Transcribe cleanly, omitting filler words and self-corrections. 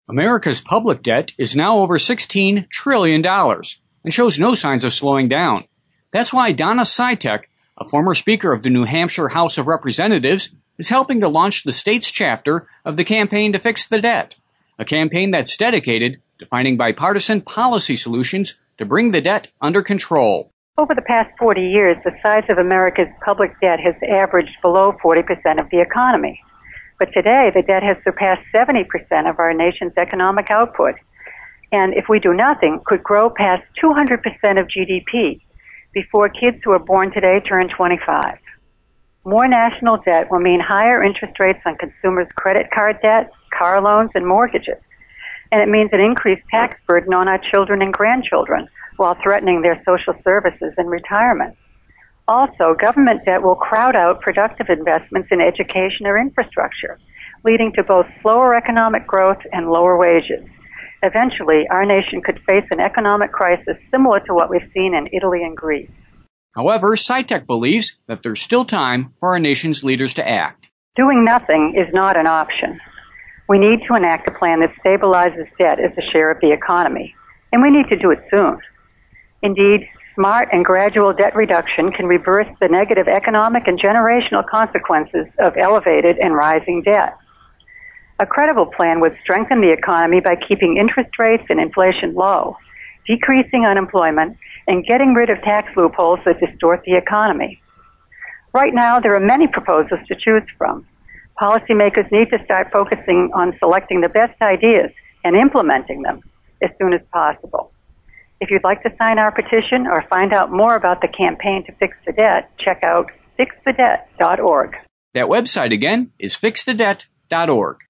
America's public debt is now over $16 trillion and shows no signs of slowing down. That's why Donna Sitek, a former Speaker of the New Hampshire House of Representatives, is helping to launch the state's chapter of the Campaign to Fix the Debt, a campaign that's dedicated to finding bipartisan policy solutions to bring the debt under control. Over the past 40 years, the size of America's public debt has averaged below 40% of the economy. But today, the debt has surpassed 70% of our nation's economic output, and if we do nothing, could grow past 200% of GDP before kids who are born today turn 25. More national debt will mean higher interest rates on consumers' credit card debt, car loans, and mortgages. And it means an increased tax burden on our children and grandchildren while threatening their social services and retirement. Also, government debt will crowd out productive investments in education or infrastructure, leading to both slower economic growth and lower wages. Eventually, our nation could face an economic crisis similar to what we've seen in Italy and Greece. However, Sitek believes that there's still time for our nation's leaders to act. Doing nothing is not an option. We need to enact a plan that stabilizes debt as a share of the economy, and we need to do it soon. Indeed, smart and gradual debt reduction can reverse the negative economic and generational consequences of elevated and rising debt. A credible plan would strengthen the economy by keeping interest rates and inflation low, decreasing unemployment, and getting rid of tax loopholes that distort the economy. Right now, there are many proposals to choose from. Policymakers need to start focusing on selecting the best ideas and implementing them as soon as possible. If you'd like to sign our petition or find out more about the Campaign to Fix the Debt, check out fixthedebt.org. That website again is fixthedebt.org.